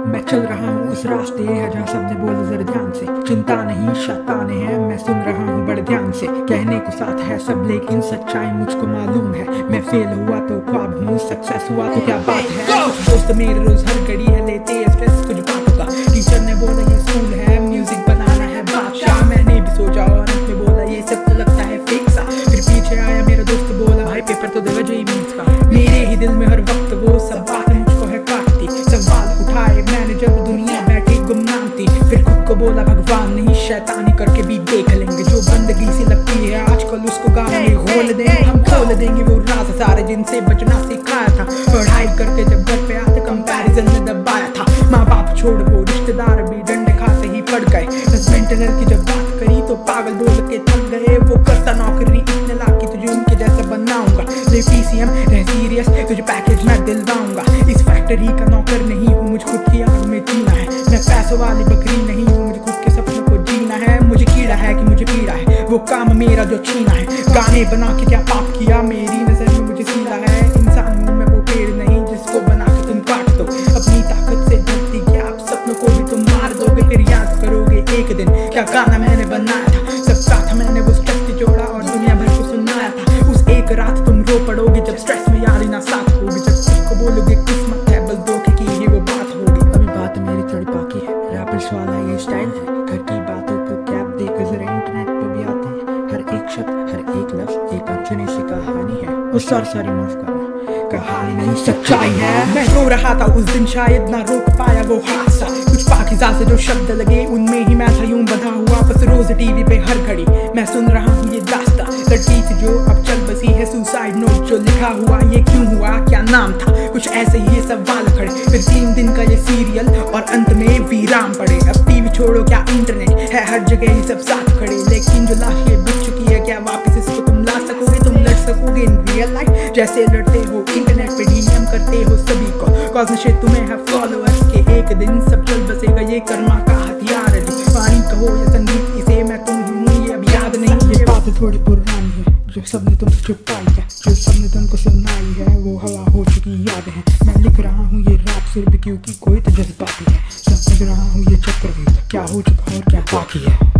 मैं चल रहा हूँ उस रास्ते है जहाँ सबने बोला जरा ध्यान से, चिंता नहीं शैताने हैं, मैं सुन रहा हूँ बड़े ध्यान से। कहने को साथ है सब लेकिन सच्चाई मुझको मालूम है, मैं फेल हुआ तो ख्वाब हूँ, सक्सेस हुआ तो क्या बात है। कुछ दोस्त मेरे रोज हर घड़ी है लेते हैं स्ट्रेस कुछ बातों का, टीचर ने बोला ये स्कूल है म्यूजिक बनाना है बादशाह, मैंने भी सोचा और अंत में बोला ये सब तो लगता है फेक सा। फिर पीछे आया मेरा दोस्त बोला भाई पेपर तो देगा जो मीन्स का, मेरे ही दिल में हर वक्त वो सब बात मुझको है काटती। सवाल उठाए मैंने जब दुनिया बैठी गुमनाम थी, फिर खुद को बोला भगवान नहीं शैतानी करके भी देख लेंगे, जो बंदगी सी लगती है आजकल उसको गाने में खोल देंगे, हम खोल देंगे वो राज सारे जिनसे बचना सिखाया था। पढ़ाई करके जब घर पे आते कंपैरिजन में दबाया था, माँ बाप छोड़ वो रिश्तेदार भी डंडे खाते ही पड़ गए। मेंटल की जब बात करी तो पागल बोल के थक गए, वो करता नौकरी इतने लाख की तुझे उनके जैसा बनाऊंगा, ले PCM रह सीरियस तुझे पैकेज मैं दिलवाऊंगा। इस फैक्ट्री का नौकर नहीं हूँ मुझे खुद की आग में जीना है, मैं पैसों वाली बकरी नहीं हूँ मुझे खुद के सपनों को जीना है। मुझे कीड़ा है कि मुझे पीड़ा है वो काम मेरा जो छीना है, गाने बना के क्या पाप किया मेरी नजर में मुझे सीधा है। इंसान हूँ मैं वो पेड़ नहीं जिसको बना के तुम काट दो, अपनी ताकत से डरती क्या आप सपनों को भी तुम मार दोगे, फिर याद करोगे एक दिन क्या गाना मैंने बनाया था। सब साथ मैंने वो स्ट्रेस जोड़ा और दुनिया भर को सुनाया था, उस एक रात तुम रो पड़ोगे जब स्ट्रेस में यारी ना साथ होगी, जब सबको बोलोगे किस्मत है बस धोखे की ही वो बात होगी। अभी बात मेरी थोड़ी बाकी है, रैपर्स वाला ये स्टाइल है, घर की बातों को कैप देकर जरा इंटरनेट पे भी आते हैं, हर एक शब्द हर एक लफ्ज एक अनसुनी सी कहानी है। वो सारी माफ करना कहानी नहीं सच्चाई है। मैं रो रहा था उस दिन शायद ना रोक पाया वो हादसा, कुछ पाकिज़ा से जो शब्द लगे उनमें ही मैं था यूं बंधा हुआ, बस रोज टीवी पे हर घड़ी मैं सुन रहा हूँ ये दास्ता, लड़की थी जो अब चल बसी है सुसाइड नोट जो लिखा हुआ ये क्यों हुआ क्या नाम था, कुछ ऐसे ही ये सवाल खड़े। फिर 3 दिन का ये सीरियल और अंत में विराम पड़े, अब टीवी छोड़ो क्या इंटरनेट है हर जगह ही सब साथ खड़े, लेकिन जो लाश ये बिक चुकी है क्या वापस इसको तुम ला सकोगे, तुम लड़ सकोगे इन रियल लाइफ जैसे लड़ते हो इंटरनेट पे DM करते हो सभी को, कॉज नशे तुम्हें है फॉलोअर्स के एक दिन सब चल बसेगा ये कर्मा का हथियार है। पानी कहो या संगीत इसे मैं तुम हूँ ये अब याद नहीं, ये बातें थोड़ी पुरानी है जो सबने तुमसे छुपाई है, जो सबने तुमको सुनाई है वो हवा हो चुकी याद है। मैं लिख रहा हूँ ये रैप सिर्फ क्योंकि कोई तो जज्बाती है, समझ रहा हूँ ये चक्रव्यूह क्या हो चुका और क्या बाकी है।